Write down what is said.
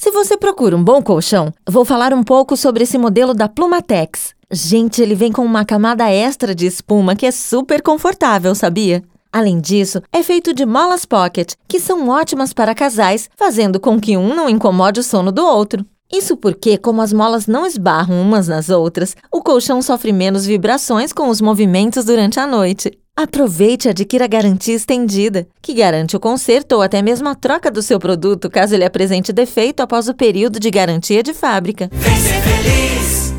Se você procura um bom colchão, vou falar um pouco sobre esse modelo da Plumatex. Gente, ele vem com uma camada extra de espuma que é super confortável, sabia? Além disso, é feito de molas pocket, que são ótimas para casais, fazendo com que um não incomode o sono do outro. Isso porque, como as molas não esbarram umas nas outras, o colchão sofre menos vibrações com os movimentos durante a noite. Aproveite e adquira a garantia estendida, que garante o conserto ou até mesmo a troca do seu produto caso ele apresente defeito após o período de garantia de fábrica. Vem ser feliz!